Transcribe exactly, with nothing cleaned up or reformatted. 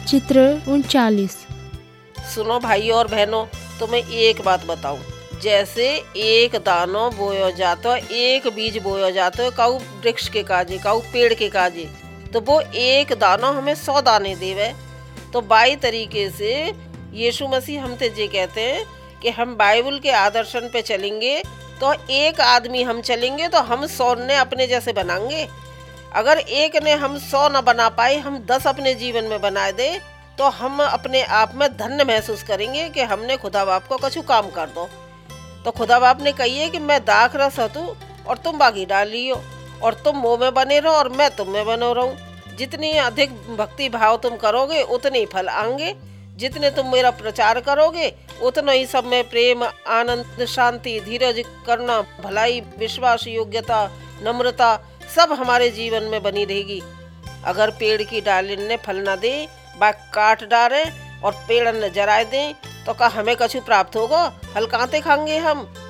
चित्र उनचालीस। सुनो भाइयों और बहनों, तुम्हें एक बात बताऊं। जैसे एक दानो बोयो जातो, एक बीज बोयो जातो काऊ वृक्ष के काजे, काऊ पेड़ के काजे, तो वो एक दानो हमें सौ दाने देवे। तो बाई तरीके से यीशु मसीह हम ते जे कहते हैं कि हम बाइबल के आदर्शन पे चलेंगे तो एक आदमी हम चलेंगे तो हम सौ ने अपने जैसे बनाएंगे। अगर एक ने हम सौ न बना पाए, हम दस अपने जीवन में बना दे, तो हम अपने आप में धन्य महसूस करेंगे कि हमने खुदा बाप को कछु काम कर दो। तो खुदा बाप ने कही है कि मैं दाख रस हतू और तुम बागी डाल लियो, और तुम मोह में बने रहो और मैं तुम में बनो रहूं। जितनी अधिक भक्ति भाव तुम करोगे उतने ही फल आएंगे। जितने तुम मेरा प्रचार करोगे उतना ही सब में प्रेम, आनंद, शांति, धीरज, करुणा, भलाई, विश्वास, योग्यता, नम्रता सब हमारे जीवन में बनी रहेगी। अगर पेड़ की डाली ने फल न दे, बा काट डाले और पेड़ न जराए दें, तो का हमें कछु प्राप्त होगा? फल कहाँ ते खाएंगे हम?